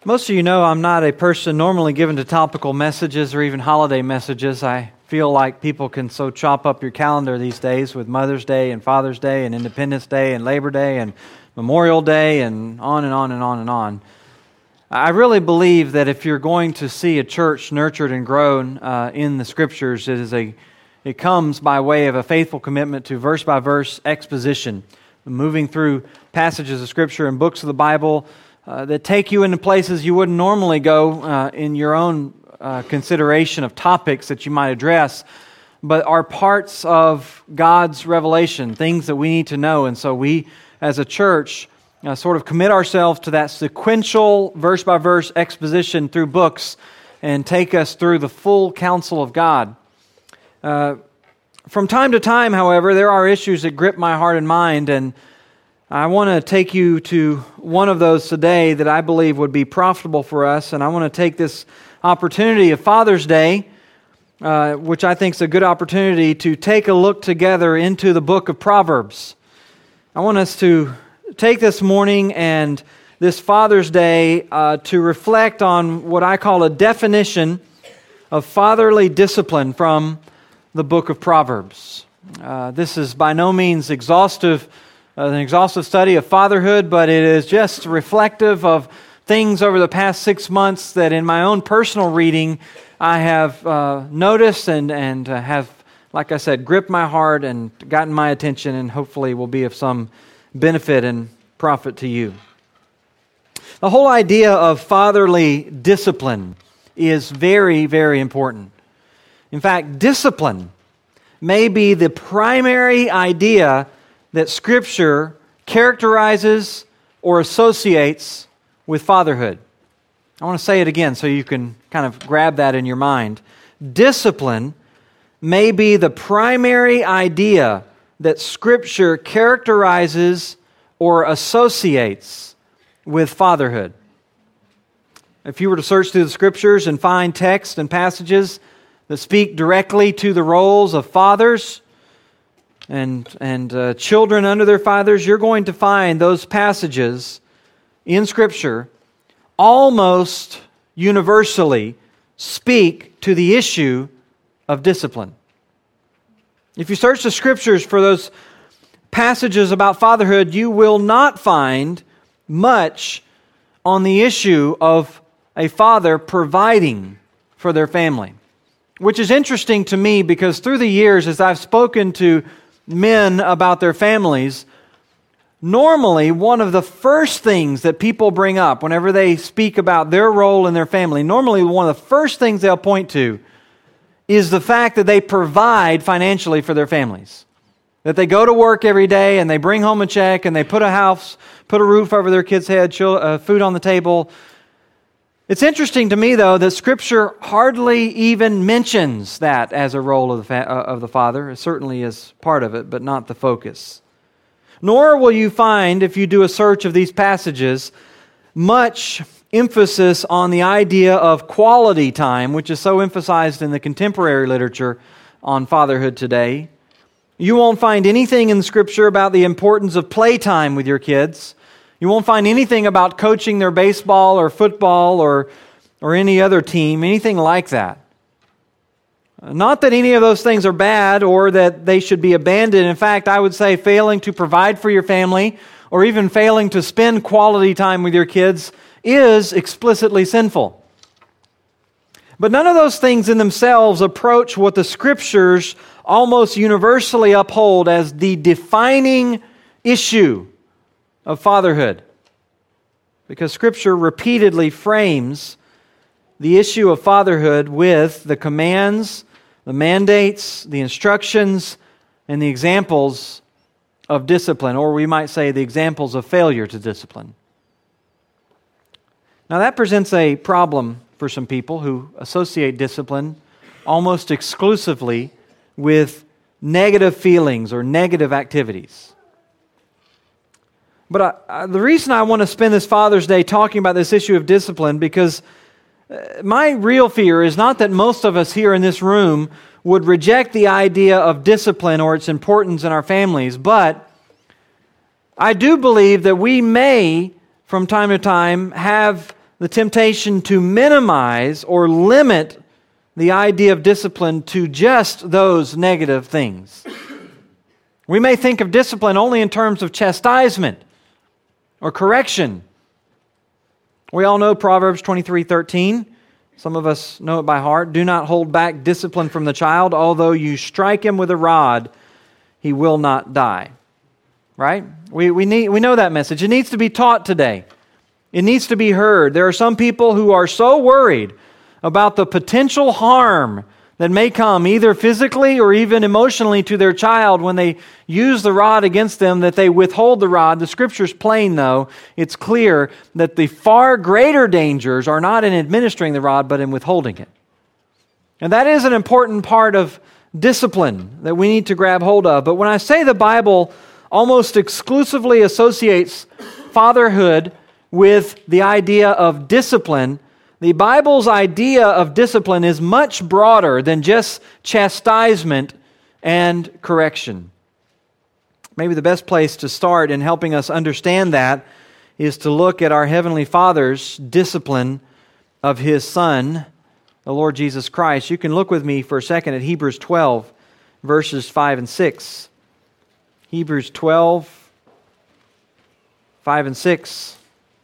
Most of you know I'm not a person normally given to topical messages or even holiday messages. I feel like people can so chop up your calendar these days with Mother's Day and Father's Day and Independence Day and Labor Day and Memorial Day and on and on and on and on. I really believe that if you're going to see a church nurtured and grown in the Scriptures, it comes by way of a faithful commitment to verse-by-verse exposition, moving through passages of Scripture and books of the Bible that take you into places you wouldn't normally go in your own consideration of topics that you might address, but are parts of God's revelation, things that we need to know. And so we, as a church, sort of commit ourselves to that sequential verse-by-verse exposition through books and take us through the full counsel of God. From time to time, however, there are issues that grip my heart and mind, and I want to take you to one of those today that I believe would be profitable for us, and I want to take this opportunity of Father's Day, which I think is a good opportunity to take a look together into the book of Proverbs. I want us to take this morning and this Father's Day to reflect on what I call a definition of fatherly discipline from the book of Proverbs. This is by no means an exhaustive study of fatherhood, but it is just reflective of things over the past 6 months that in my own personal reading I have noticed and have, like I said, gripped my heart and gotten my attention, and hopefully will be of some benefit and profit to you. The whole idea of fatherly discipline is very, very important. In fact, discipline may be the primary idea that Scripture characterizes or associates with fatherhood. I want to say it again so you can kind of grab that in your mind. Discipline may be the primary idea that Scripture characterizes or associates with fatherhood. If you were to search through the Scriptures and find texts and passages that speak directly to the roles of fathers and children under their fathers, you're going to find those passages in Scripture almost universally speak to the issue of discipline. If you search the Scriptures for those passages about fatherhood, you will not find much on the issue of a father providing for their family, which is interesting to me because through the years, as I've spoken to men about their families, normally one of the first things that people bring up whenever they speak about their role in their family, normally one of the first things they'll point to is the fact that they provide financially for their families. That they go to work every day and they bring home a check and they put a roof over their kids' head, food on the table. It's interesting to me, though, that Scripture hardly even mentions that as a role of the father. It certainly is part of it, but not the focus. Nor will you find, if you do a search of these passages, much emphasis on the idea of quality time, which is so emphasized in the contemporary literature on fatherhood today. You won't find anything in Scripture about the importance of playtime with your kids. You won't find anything about coaching their baseball or football or any other team, anything like that. Not that any of those things are bad or that they should be abandoned. In fact, I would say failing to provide for your family or even failing to spend quality time with your kids is explicitly sinful. But none of those things in themselves approach what the Scriptures almost universally uphold as the defining issue of fatherhood. Because Scripture repeatedly frames the issue of fatherhood with the commands, the mandates, the instructions, and the examples of discipline, or we might say the examples of failure to discipline. Now that presents a problem for some people who associate discipline almost exclusively with negative feelings or negative activities. But the reason I want to spend this Father's Day talking about this issue of discipline, because my real fear is not that most of us here in this room would reject the idea of discipline or its importance in our families, but I do believe that we may, from time to time, have the temptation to minimize or limit the idea of discipline to just those negative things. We may think of discipline only in terms of chastisement or correction. We all know Proverbs 23:13. Some of us know it by heart. Do not hold back discipline from the child. Although you strike him with a rod, he will not die. Right? We know that message. It needs to be taught today. It needs to be heard. There are some people who are so worried about the potential harm that may come either physically or even emotionally to their child when they use the rod against them that they withhold the rod. The Scripture's plain, though. It's clear that the far greater dangers are not in administering the rod, but in withholding it. And that is an important part of discipline that we need to grab hold of. But when I say the Bible almost exclusively associates fatherhood with the idea of discipline, the Bible's idea of discipline is much broader than just chastisement and correction. Maybe the best place to start in helping us understand that is to look at our Heavenly Father's discipline of His Son, the Lord Jesus Christ. You can look with me for a second at Hebrews 12, verses 5 and 6. Hebrews 12, 5 and 6.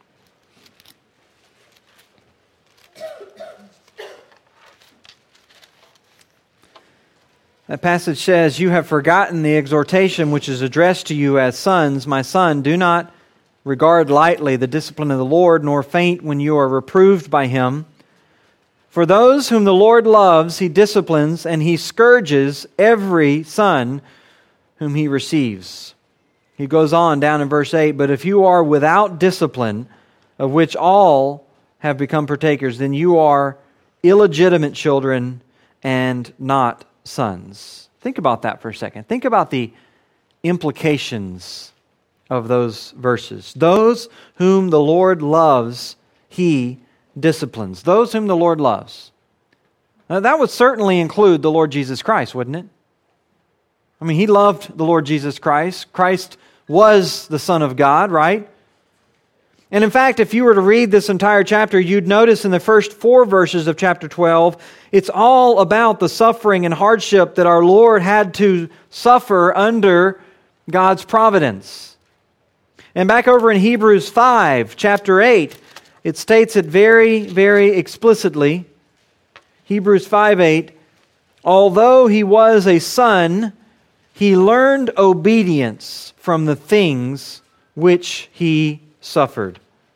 That passage says, "You have forgotten the exhortation which is addressed to you as sons. My son, do not regard lightly the discipline of the Lord, nor faint when you are reproved by Him. For those whom the Lord loves, He disciplines, and He scourges every son whom He receives." He goes on down in verse 8, "But if you are without discipline, of which all have become partakers, then you are illegitimate children and not sons." Think about that for a second. Think about the implications of those verses. Those whom the Lord loves, He disciplines. Those whom the Lord loves. Now, that would certainly include the Lord Jesus Christ, wouldn't it? I mean, He loved the Lord Jesus Christ. Christ was the Son of God, right? And in fact, if you were to read this entire chapter, you'd notice in the first 4 verses of chapter 12, it's all about the suffering and hardship that our Lord had to suffer under God's providence. And back over in Hebrews 5, chapter 8, it states it very, very explicitly. Hebrews 5:8, "Although He was a son, He learned obedience from the things which He suffered."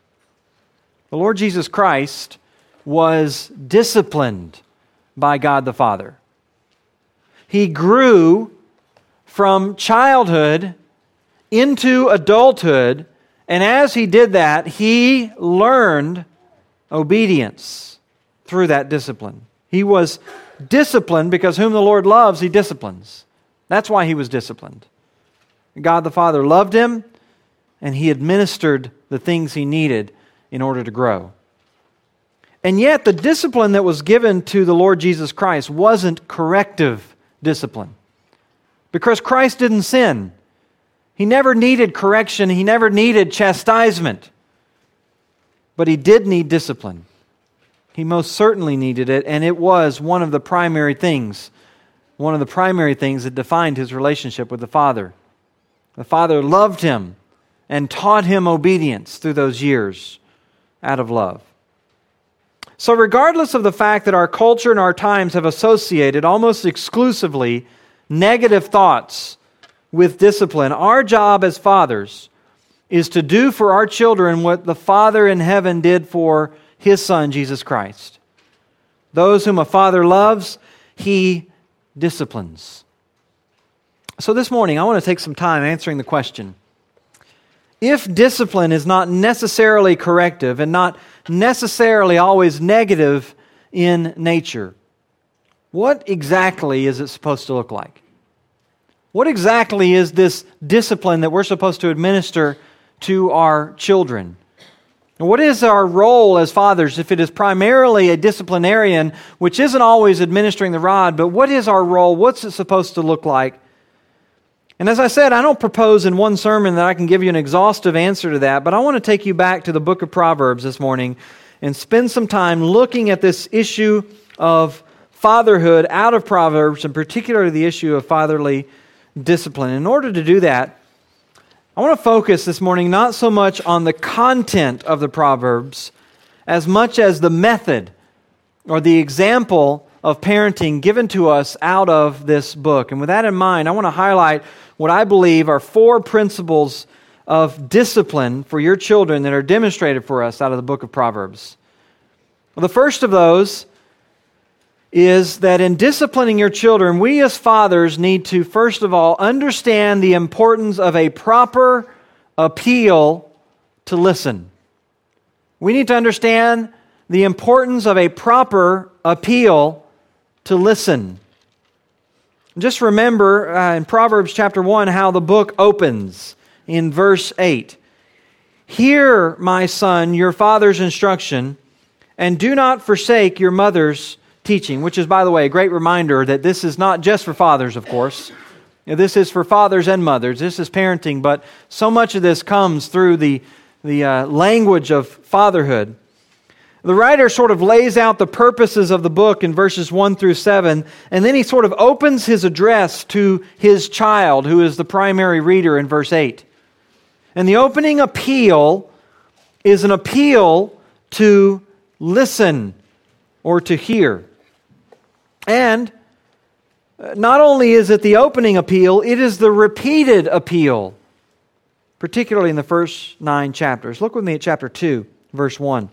The Lord Jesus Christ was disciplined by God the Father. He grew from childhood into adulthood, and as He did that, He learned obedience through that discipline. He was disciplined because whom the Lord loves, He disciplines. That's why He was disciplined. God the Father loved Him, and He administered the things He needed in order to grow. And yet, the discipline that was given to the Lord Jesus Christ wasn't corrective discipline. Because Christ didn't sin. He never needed correction. He never needed chastisement. But He did need discipline. He most certainly needed it, and it was one of the primary things that defined His relationship with the Father. The Father loved Him and taught Him obedience through those years out of love. So regardless of the fact that our culture and our times have associated almost exclusively negative thoughts with discipline, our job as fathers is to do for our children what the Father in heaven did for His Son, Jesus Christ. Those whom a father loves, He disciplines. So this morning, I want to take some time answering the question, if discipline is not necessarily corrective and not necessarily always negative in nature, what exactly is it supposed to look like? What exactly is this discipline that we're supposed to administer to our children? And what is our role as fathers if it is primarily a disciplinarian, which isn't always administering the rod, but what is our role? What's it supposed to look like? And as I said, I don't propose in one sermon that I can give you an exhaustive answer to that, but I want to take you back to the book of Proverbs this morning and spend some time looking at this issue of fatherhood out of Proverbs, and particularly the issue of fatherly discipline. In order to do that, I want to focus this morning not so much on the content of the Proverbs as much as the method or the example of parenting given to us out of this book. And with that in mind, I want to highlight what I believe are 4 principles of discipline for your children that are demonstrated for us out of the book of Proverbs. Well, the first of those is that in disciplining your children, we as fathers need to, first of all, understand the importance of a proper appeal to listen. We need to understand the importance of a proper appeal to listen. Just remember in Proverbs chapter 1 how the book opens in verse 8. Hear, my son, your father's instruction, and do not forsake your mother's teaching, which is, by the way, a great reminder that this is not just for fathers, of course. This is for fathers and mothers. This is parenting, but so much of this comes through the language of fatherhood. The writer sort of lays out the purposes of the book in verses 1 through 7, and then he sort of opens his address to his child, who is the primary reader in verse 8. And the opening appeal is an appeal to listen or to hear. And not only is it the opening appeal, it is the repeated appeal, particularly in the first 9 chapters. Look with me at chapter 2, verse 1.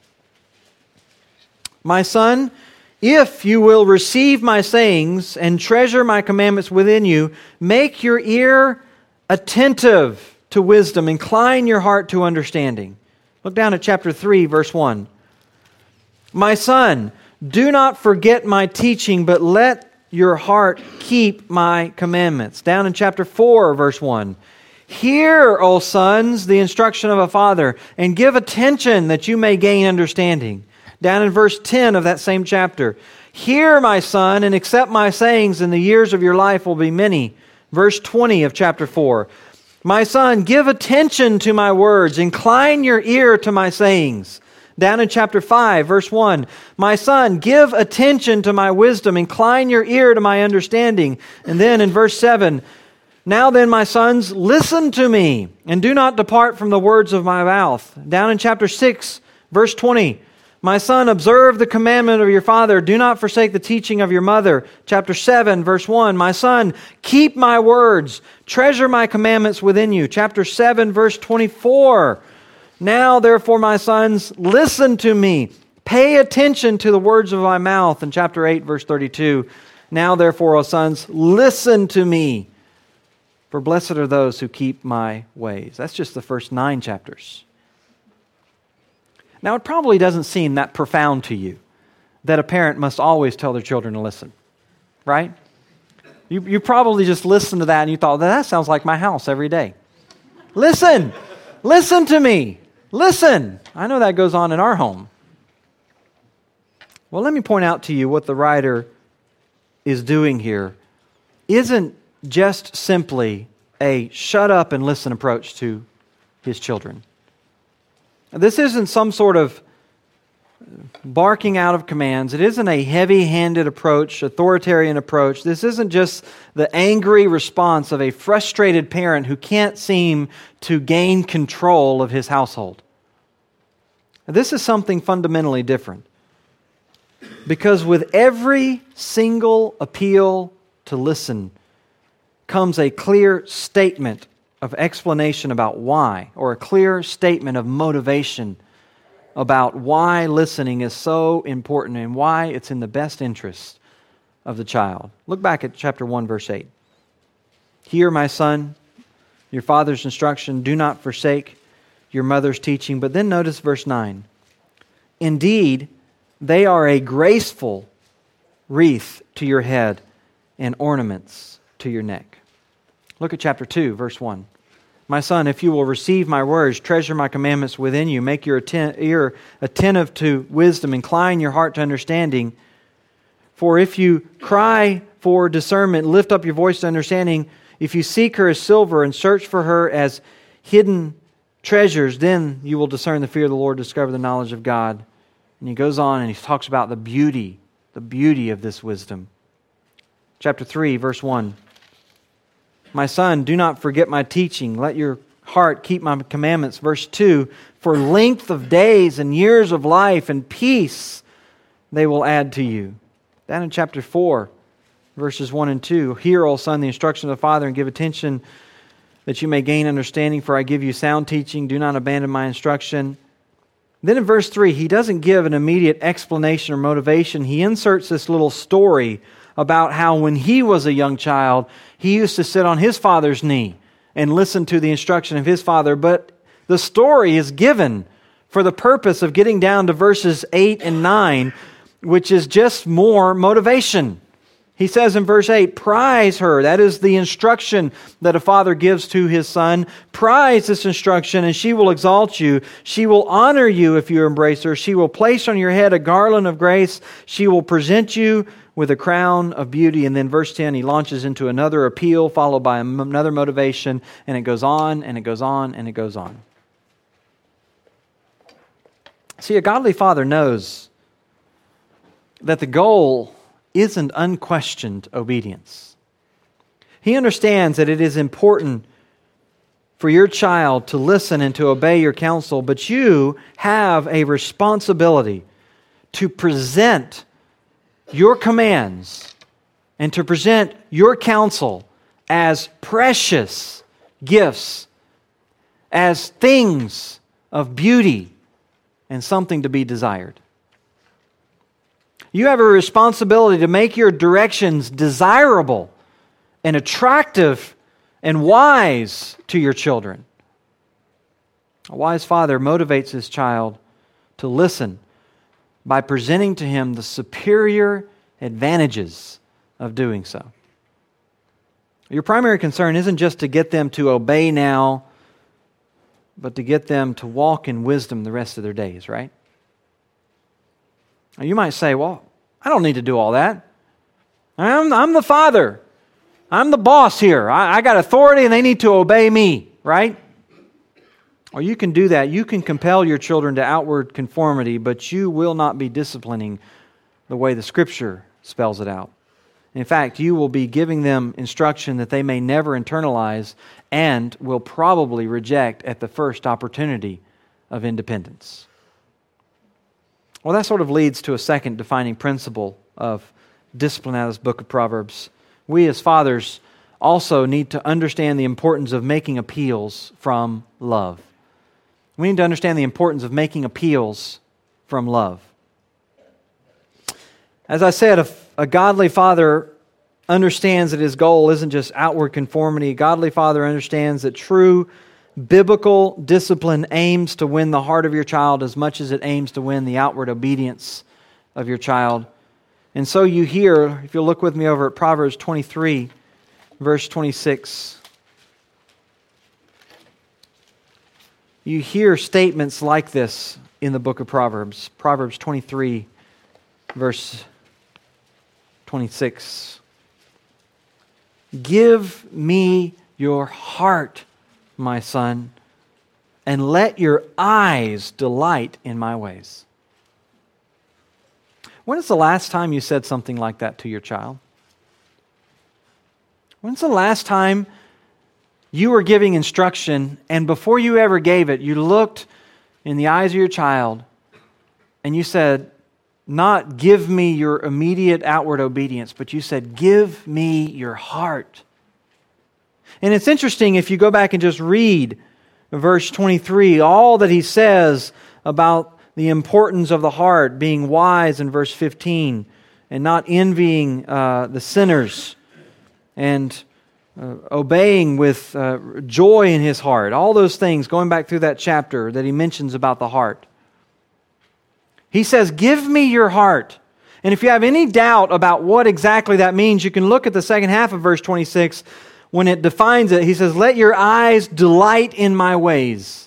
My son, if you will receive my sayings and treasure my commandments within you, make your ear attentive to wisdom, incline your heart to understanding. Look down at chapter 3, verse 1. My son, do not forget my teaching, but let your heart keep my commandments. Down in chapter 4, verse 1. Hear, O sons, the instruction of a father, and give attention that you may gain understanding. Down in verse 10 of that same chapter. Hear, my son, and accept my sayings, and the years of your life will be many. Verse 20 of chapter 4. My son, give attention to my words, incline your ear to my sayings. Down in chapter 5, verse 1, my son, give attention to my wisdom, incline your ear to my understanding. And then in verse 7, now then, my sons, listen to me, and do not depart from the words of my mouth. Down in chapter 6, verse 20, my son, observe the commandment of your father, do not forsake the teaching of your mother. Chapter 7, verse 1, my son, keep my words, treasure my commandments within you. Chapter 7, verse 24, now, therefore, my sons, listen to me. Pay attention to the words of my mouth. In chapter 8, verse 32, now, therefore, O sons, listen to me. For blessed are those who keep my ways. That's just the first 9 chapters. Now, it probably doesn't seem that profound to you that a parent must always tell their children to listen, right? You probably just listened to that and you thought, that sounds like my house every day. Listen! Listen to me! Listen! I know that goes on in our home. Well, let me point out to you what the writer is doing here isn't just simply a shut up and listen approach to his children. This isn't some sort of barking out of commands. It isn't a heavy-handed approach, authoritarian approach. This isn't just the angry response of a frustrated parent who can't seem to gain control of his household. This is something fundamentally different. Because with every single appeal to listen comes a clear statement of explanation about why, or a clear statement of motivation about why listening is so important and why it's in the best interest of the child. Look back at chapter 1, verse 8. Hear, my son, your father's instruction. Do not forsake your mother's teaching. But then notice verse 9. Indeed, they are a graceful wreath to your head and ornaments to your neck. Look at chapter 2, verse 1. My son, if you will receive my words, treasure my commandments within you, make your ear attentive to wisdom, incline your heart to understanding. For if you cry for discernment, lift up your voice to understanding, if you seek her as silver and search for her as hidden treasures, then you will discern the fear of the Lord, discover the knowledge of God. And he goes on and he talks about the beauty of this wisdom. Chapter 3, verse 1. My son, do not forget my teaching. Let your heart keep my commandments. Verse 2. For length of days and years of life and peace they will add to you. Down in chapter 4, verses 1 and 2. Hear, O son, the instruction of the Father, and give attention that you may gain understanding, for I give you sound teaching. Do not abandon my instruction. Then in verse 3, he doesn't give an immediate explanation or motivation. He inserts this little story about how when he was a young child, he used to sit on his father's knee and listen to the instruction of his father. But the story is given for the purpose of getting down to verses 8 and 9, which is just more motivation. He says in verse 8, prize her. That is the instruction that a father gives to his son. Prize this instruction and she will exalt you. She will honor you if you embrace her. She will place on your head a garland of grace. She will present you with a crown of beauty. And then verse 10, he launches into another appeal followed by another motivation. And it goes on and it goes on and it goes on. See, a godly father knows that the goal isn't unquestioned obedience. He understands that it is important for your child to listen and to obey your counsel, but you have a responsibility to present your commands and to present your counsel as precious gifts, as things of beauty and something to be desired. You have a responsibility to make your directions desirable and attractive and wise to your children. A wise father motivates his child to listen by presenting to him the superior advantages of doing so. Your primary concern isn't just to get them to obey now, but to get them to walk in wisdom the rest of their days, right? You might say, well, I don't need to do all that. I'm the father. I'm the boss here. I got authority and they need to obey me, right? Or you can do that. You can compel your children to outward conformity, but you will not be disciplining the way the Scripture spells it out. In fact, you will be giving them instruction that they may never internalize and will probably reject at the first opportunity of independence. Well, that sort of leads to a second defining principle of discipline out of this book of Proverbs. We as fathers also need to understand the importance of making appeals from love. We need to understand the importance of making appeals from love. As I said, a godly father understands that his goal isn't just outward conformity. A godly father understands that true biblical discipline aims to win the heart of your child as much as it aims to win the outward obedience of your child. And so you hear, if you'll look with me over at Proverbs 23, verse 26, you hear statements like this in the book of Proverbs. Proverbs 23, verse 26. Give me your heart, my son, and let your eyes delight in my ways. When is the last time you said something like that to your child? When's the last time you were giving instruction and before you ever gave it, you looked in the eyes of your child and you said, not give me your immediate outward obedience, but you said, give me your heart. And it's interesting if you go back and just read verse 23, all that he says about the importance of the heart, being wise in verse 15, and not envying the sinners, and obeying with joy in his heart. All those things, going back through that chapter that he mentions about the heart. He says, give me your heart. And if you have any doubt about what exactly that means, you can look at the second half of verse 26 when it defines it. He says, let your eyes delight in my ways.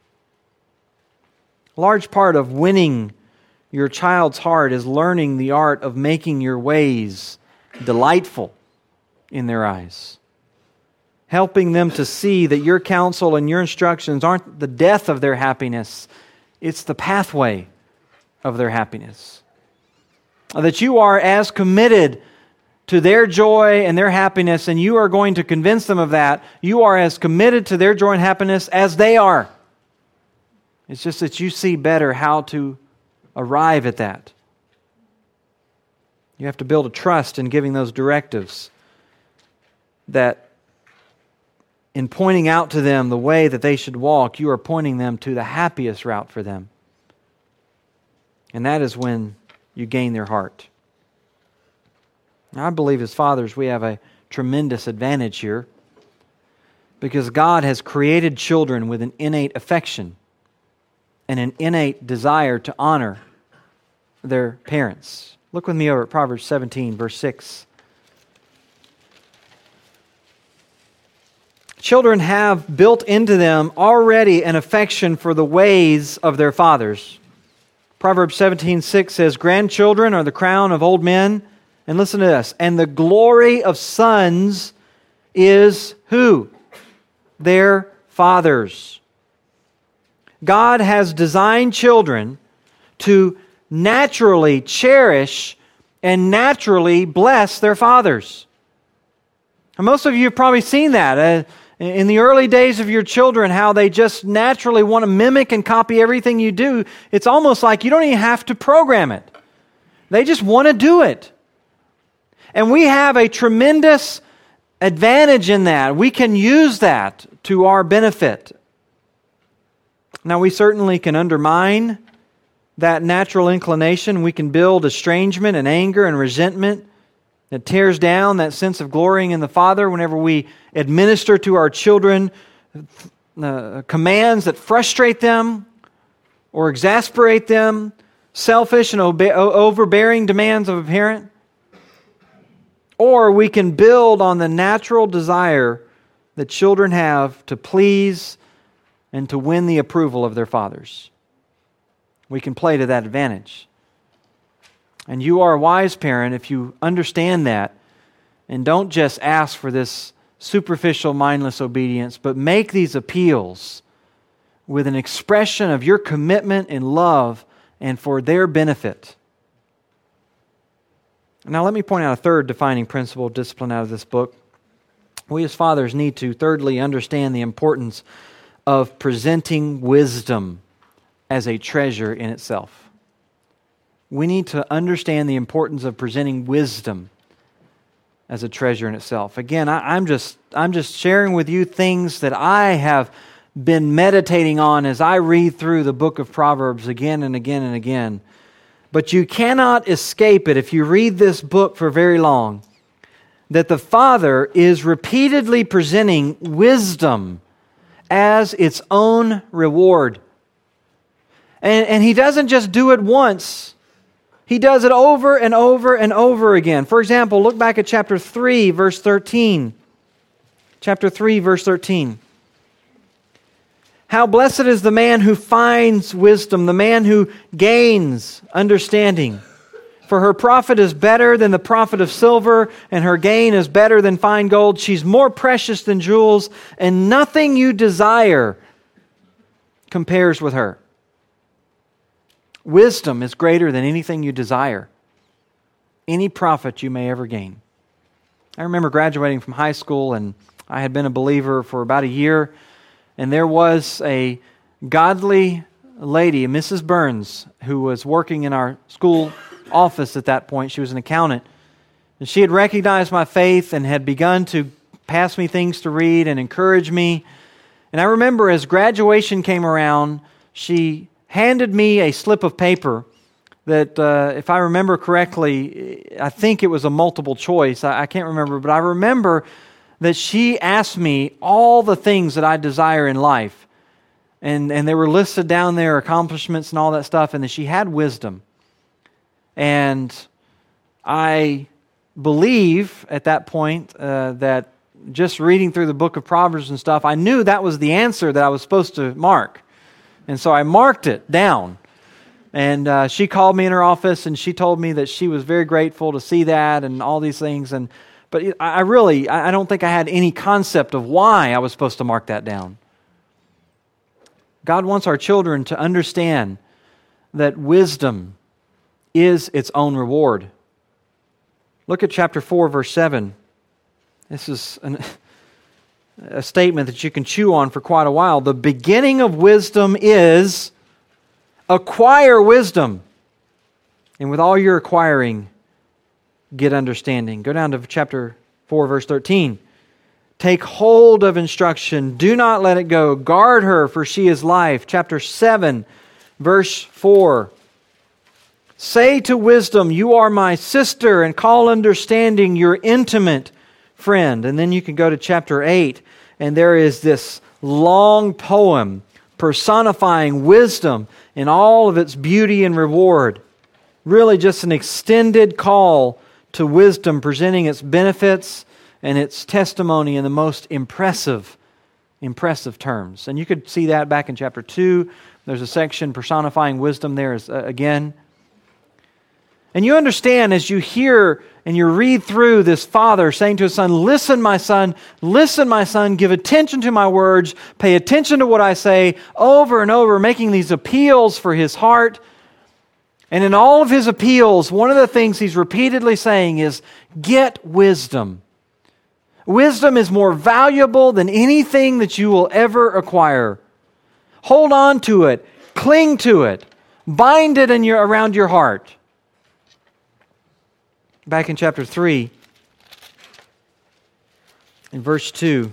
A large part of winning your child's heart is learning the art of making your ways delightful in their eyes. Helping them to see that your counsel and your instructions aren't the death of their happiness, it's the pathway of their happiness. That you are as committed to their joy and their happiness, and you are going to convince them of that. You are as committed to their joy and happiness as they are. It's just that you see better how to arrive at that. You have to build a trust in giving those directives, that in pointing out to them the way that they should walk, you are pointing them to the happiest route for them. And that is when you gain their heart. Now, I believe as fathers we have a tremendous advantage here, because God has created children with an innate affection and an innate desire to honor their parents. Look with me over at Proverbs 17, verse 6. Children have built into them already an affection for the ways of their fathers. Proverbs 17:6 says, "Grandchildren are the crown of old men." And listen to this. "And the glory of sons is" who? Their fathers. God has designed children to naturally cherish and naturally bless their fathers. And most of you have probably seen that in the early days of your children, how they just naturally want to mimic and copy everything you do. It's almost like you don't even have to program it. They just want to do it. And we have a tremendous advantage in that. We can use that to our benefit. Now, we certainly can undermine that natural inclination. We can build estrangement and anger and resentment that tears down that sense of glorying in the Father whenever we administer to our children commands that frustrate them or exasperate them, selfish and overbearing demands of a parent. Or we can build on the natural desire that children have to please and to win the approval of their fathers. We can play to that advantage. And you are a wise parent if you understand that and don't just ask for this superficial, mindless obedience, but make these appeals with an expression of your commitment and love and for their benefit. Now let me point out a third defining principle of discipline out of this book. We as fathers need to thirdly understand the importance of presenting wisdom as a treasure in itself. We need to understand the importance of presenting wisdom as a treasure in itself. Again, I'm just sharing with you things that I have been meditating on as I read through the book of Proverbs again and again and again. But you cannot escape it if you read this book for very long, that the Father is repeatedly presenting wisdom as its own reward. And He doesn't just do it once. He does it over and over and over again. For example, look back at chapter 3, verse 13. Chapter 3, verse 13. "How blessed is the man who finds wisdom, the man who gains understanding. For her profit is better than the profit of silver, and her gain is better than fine gold. She's more precious than jewels, and nothing you desire compares with her." Wisdom is greater than anything you desire, any profit you may ever gain. I remember graduating from high school, and I had been a believer for about a year, and there was a godly lady, Mrs. Burns, who was working in our school office at that point. She was an accountant. And she had recognized my faith and had begun to pass me things to read and encourage me. And I remember as graduation came around, she handed me a slip of paper that, if I remember correctly, I think it was a multiple choice. I can't remember, but I remember that she asked me all the things that I desire in life. And they were listed down there, accomplishments and all that stuff, and that she had wisdom. And I believe at that point that just reading through the book of Proverbs and stuff, I knew that was the answer that I was supposed to mark. And so I marked it down. And she called me in her office and she told me that she was very grateful to see that and all these things. But I don't think I had any concept of why I was supposed to mark that down. God wants our children to understand that wisdom is its own reward. Look at chapter 4, verse 7. This is a statement that you can chew on for quite a while. The beginning of wisdom is acquire wisdom. And with all your acquiring, get understanding. Go down to chapter 4, verse 13. Take hold of instruction. Do not let it go. Guard her, for she is life. Chapter 7, verse 4. Say to wisdom, you are my sister, and call understanding your intimate friend. And then you can go to chapter 8, and there is this long poem personifying wisdom in all of its beauty and reward. Really just an extended call to wisdom, presenting its benefits and its testimony in the most impressive terms. And you could see that back in chapter 2. There's a section personifying wisdom there again. And you understand as you hear and you read through this father saying to his son, listen, my son, give attention to my words, pay attention to what I say, over and over, making these appeals for his heart. And in all of his appeals, one of the things he's repeatedly saying is, get wisdom. Wisdom is more valuable than anything that you will ever acquire. Hold on to it. Cling to it. Bind it around your heart. Back in chapter 3, in verse 2,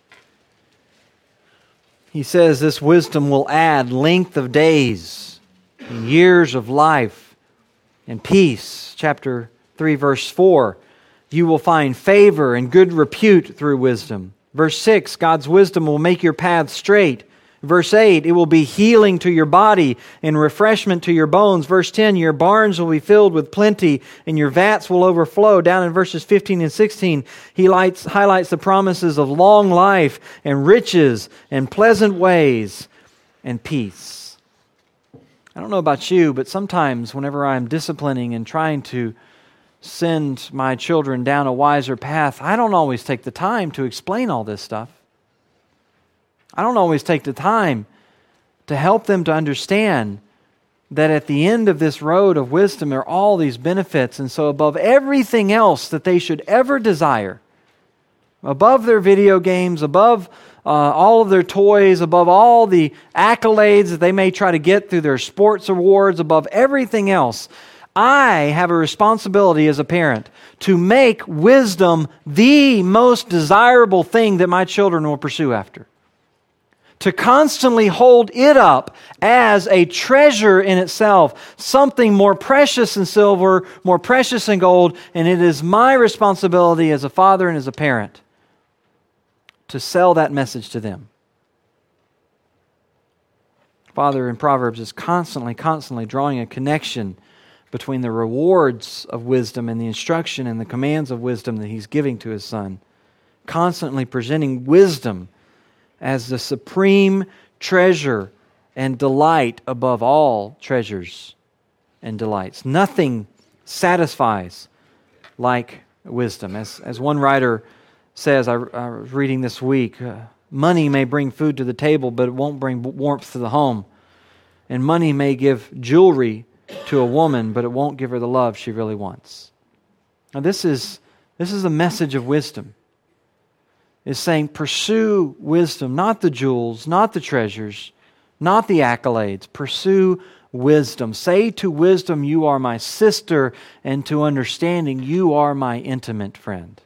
he says this wisdom will add length of days and years of life and peace. Chapter 3, verse 4. You will find favor and good repute through wisdom. Verse 6, God's wisdom will make your path straight. Verse 8, it will be healing to your body and refreshment to your bones. Verse 10, your barns will be filled with plenty and your vats will overflow. Down in verses 15 and 16, he highlights the promises of long life and riches and pleasant ways and peace. I don't know about you, but sometimes whenever I'm disciplining and trying to send my children down a wiser path, I don't always take the time to explain all this stuff. I don't always take the time to help them to understand that at the end of this road of wisdom are all these benefits. And so above everything else that they should ever desire, above their video games, above all of their toys, above all the accolades that they may try to get through their sports awards, above everything else, I have a responsibility as a parent to make wisdom the most desirable thing that my children will pursue after. To constantly hold it up as a treasure in itself, something more precious than silver, more precious than gold, and it is my responsibility as a father and as a parent to sell that message to them. Father in Proverbs is constantly drawing a connection between the rewards of wisdom and the instruction and the commands of wisdom that he's giving to his son. Constantly presenting wisdom as the supreme treasure and delight above all treasures and delights. Nothing satisfies like wisdom. As one writer says, I was reading this week, money may bring food to the table, but it won't bring warmth to the home. And money may give jewelry to a woman, but it won't give her the love she really wants. Now this is the message of wisdom. Is saying pursue wisdom, not the jewels, not the treasures, not the accolades. Pursue wisdom. Say to wisdom, you are my sister, and to understanding, you are my intimate friend.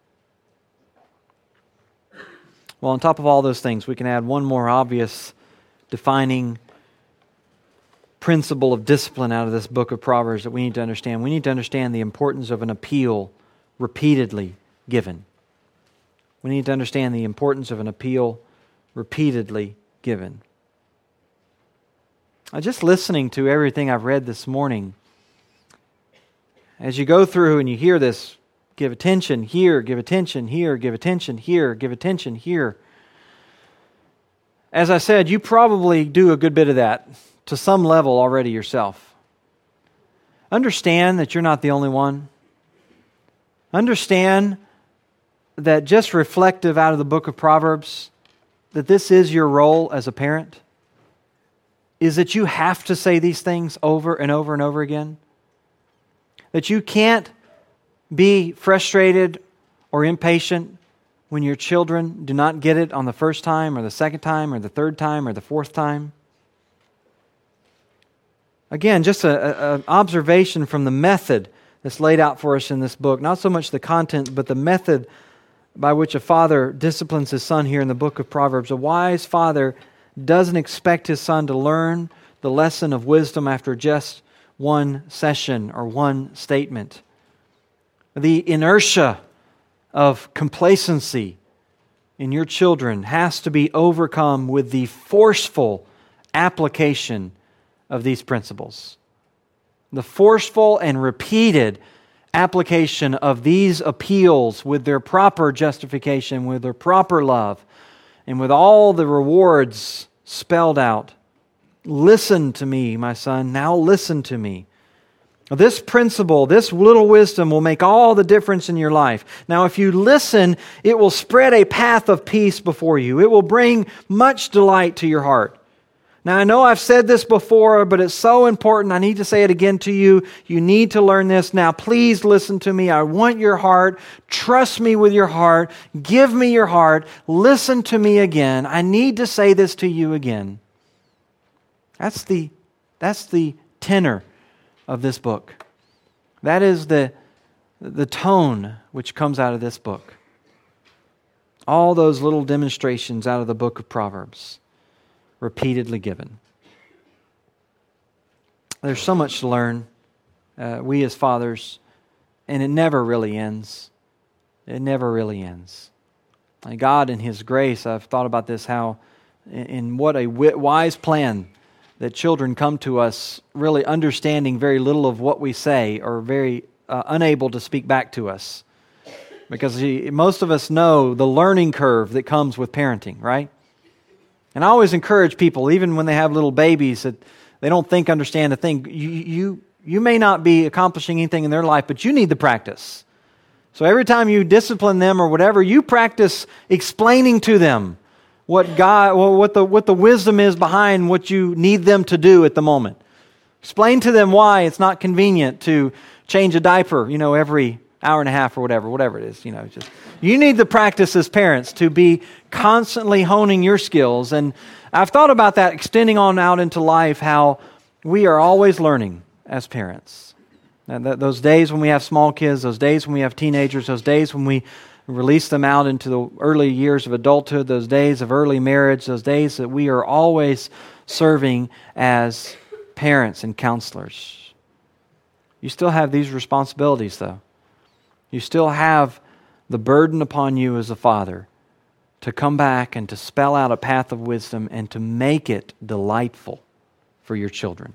Well, on top of all those things, we can add one more obvious defining principle of discipline out of this book of Proverbs that we need to understand. We need to understand the importance of an appeal repeatedly given. We need to understand the importance of an appeal repeatedly given. Just listening to everything I've read this morning, as you go through and you hear this, give attention here, give attention here, give attention here, give attention here. As I said, you probably do a good bit of that to some level already yourself. Understand that you're not the only one. Understand that just reflective out of the book of Proverbs, that this is your role as a parent. is that you have to say these things over and over and over again. That you can't be frustrated or impatient when your children do not get it on the first time or the second time or the third time or the fourth time. Again, just an observation from the method that's laid out for us in this book. Not so much the content, but the method by which a father disciplines his son here in the book of Proverbs. A wise father doesn't expect his son to learn the lesson of wisdom after just one session or one statement. The inertia of complacency in your children has to be overcome with the forceful application of these principles. The forceful and repeated application of these appeals with their proper justification, with their proper love, and with all the rewards spelled out. Listen to me, my son. Now listen to me. This principle, this little wisdom will make all the difference in your life. Now, if you listen, it will spread a path of peace before you. It will bring much delight to your heart. Now, I know I've said this before, but it's so important. I need to say it again to you. You need to learn this. Now, please listen to me. I want your heart. Trust me with your heart. Give me your heart. Listen to me again. I need to say this to you again. That's the tenor of this book. That is the tone which comes out of this book. All those little demonstrations out of the book of Proverbs, repeatedly given. There's so much to learn, we as fathers, and it never really ends. It never really ends. God in His grace, I've thought about this, how in what a wise plan that children come to us really understanding very little of what we say or very unable to speak back to us. Because most of us know the learning curve that comes with parenting, right? And I always encourage people, even when they have little babies, that they don't understand a thing. You may not be accomplishing anything in their life, but you need the practice. So every time you discipline them or whatever, you practice explaining to them what the wisdom is behind what you need them to do at the moment. Explain to them why it's not convenient to change a diaper, every hour and a half or whatever it is. You need the practice as parents to be constantly honing your skills. And I've thought about that extending on out into life, how we are always learning as parents. And those days when we have small kids, those days when we have teenagers, those days when we release them out into the early years of adulthood, those days of early marriage, those days that we are always serving as parents and counselors. You still have these responsibilities, though. You still have the burden upon you as a father to come back and to spell out a path of wisdom and to make it delightful for your children.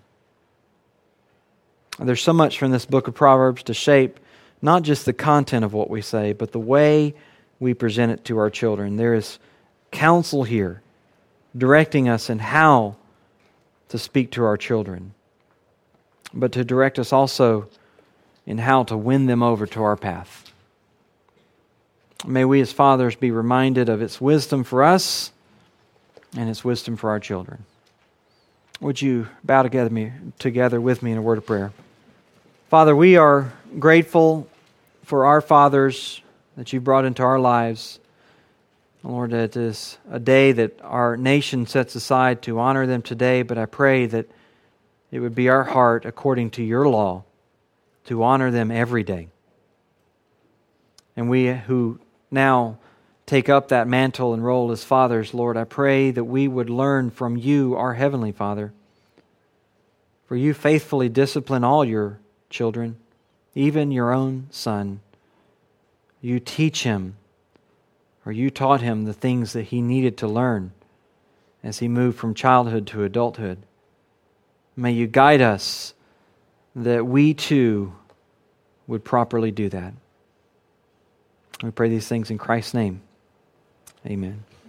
There's so much from this book of Proverbs to shape not just the content of what we say, but the way we present it to our children. There is counsel here directing us in how to speak to our children, but to direct us also in how to win them over to our path. May we as fathers be reminded of its wisdom for us and its wisdom for our children. Would you bow together with me in a word of prayer? Father, we are grateful for our fathers that you brought into our lives. Lord, it is a day that our nation sets aside to honor them today, but I pray that it would be our heart, according to your law, to honor them every day. And we who now take up that mantle and role as fathers, Lord, I pray that we would learn from you, our Heavenly Father. For you faithfully discipline all your children, even your own son. You teach him, or you taught him the things that he needed to learn as he moved from childhood to adulthood. May you guide us that we too would properly do that. We pray these things in Christ's name. Amen.